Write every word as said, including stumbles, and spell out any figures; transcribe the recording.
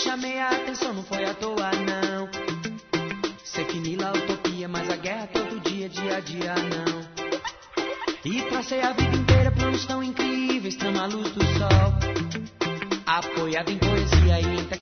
chamei a atenção, não foi à toa não. Sei que Nila utopia, mas a guerra todo dia, dia a dia não. E tracei a vida inteira planos tão incríveis, trama a luz do sol, apoiado em poesia e em